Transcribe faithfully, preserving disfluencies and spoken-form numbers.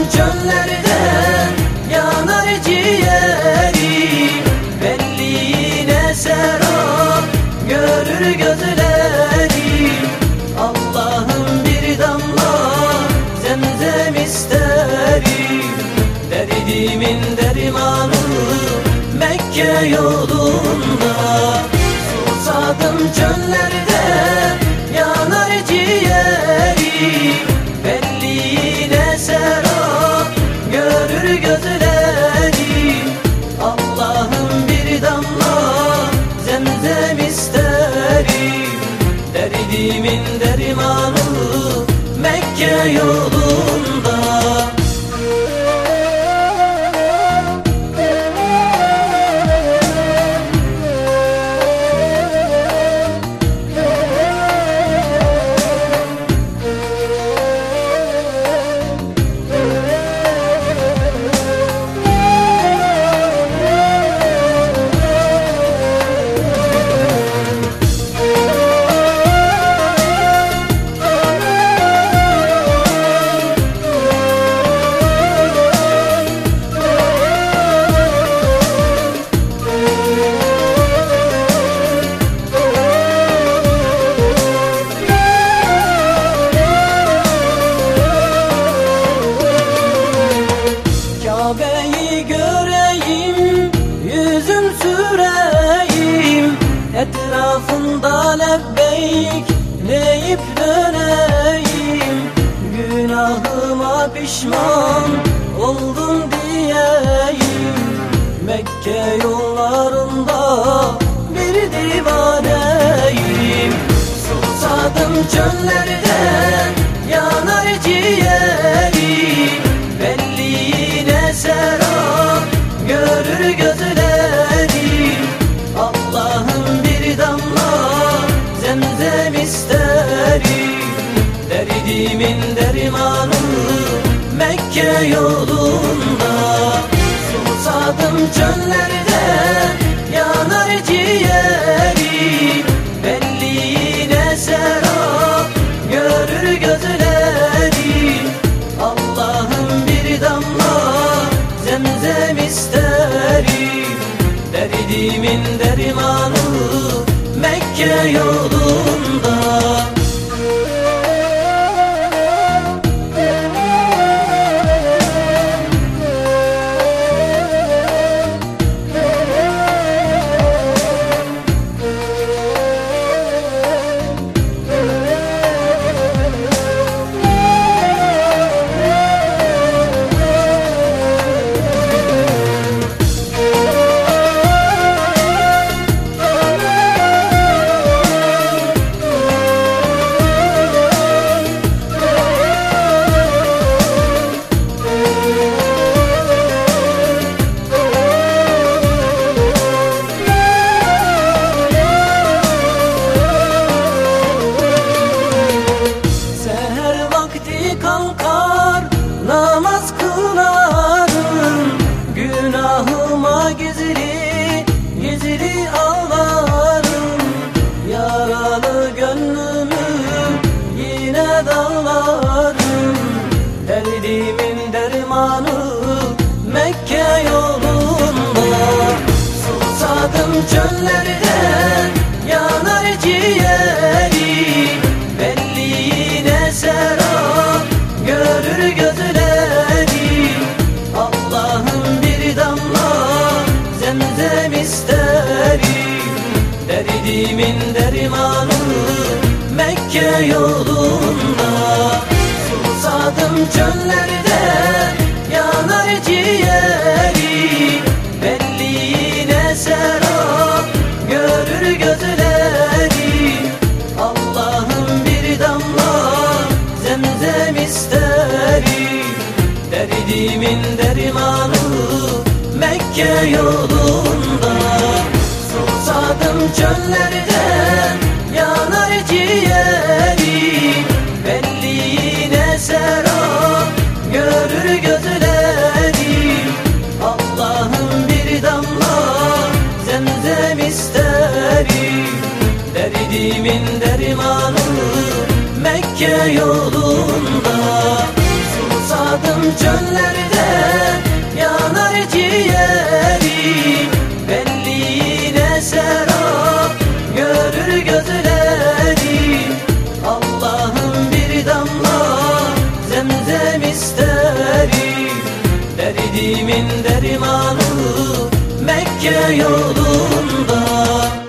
çöllerde yanar ciğerim, belli yine serap görür gözlerim. Allah'ım bir damla zemzem isterim, derdimin dermanı Mekke yolunda. Susadım çöllerde yanar ciğerim, belli yine serap görür gözlerim. Allah'ım bir damla zemzem isterim, derdimin dermanı Mekke yolunda. Kabe'yi göreyim, yüzüm süreyim, etrafında lebbeyk deyip döneyim. Günahıma pişman oldum diyeyim, Mekke yollarında bir divaneyim. Susadım çöllerde yanar ciğerim, belli yine serap görür gözlerim. Allah'ım bir damla zemzem isterim, derdimin dermanı Mekke yolunda. Susadım çöllerde yanar ciğerim, belli yine serap görür gözlerim. Allah'ım bir damla zemzem isterim, derdimin dermanı Mekke yolunda. Kalkar namaz kılarım, günahıma gizli gizli ağlarım. Yaralı gönlümü yine dağlarım, derdimin dermanı Mekke yolunda. Susadım çöllerde yanar ciğerim, belli yine serap görür gözlerim. Allah'ım bir damla zemzem isterim, derdimin dermanı Mekke yolunda. Susadım çöllerde yanar ciğerim, belli yine serap görür gözlerim. Allah'ım bir damla zemzem isterim, derdimin dermanı Mekke yolunda. Susadım çöllerde yanar ciğerim, belli yine serap görür gözlerim. Allah'ım bir damla zemzem isterim, derdimin dermanı Mekke yolunda. Susadım çöllerde yanar ciğerim, belliğine serap görür gözlerim. Allah'ım bir damla zemzem isterim, derdimin dermanı Mekke yolunda.